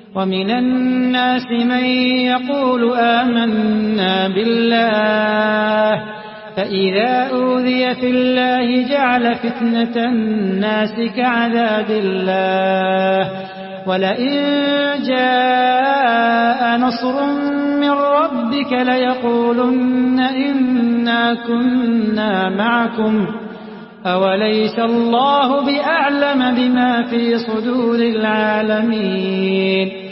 ومن الناس من يقول آمنا بالله فإذا أوذي في الله جعل فتنة الناس كعذاب الله ولئن جاء نصر من ربك ليقولن إنا كنا معكم أوليس الله بأعلم بما في صدور العالمين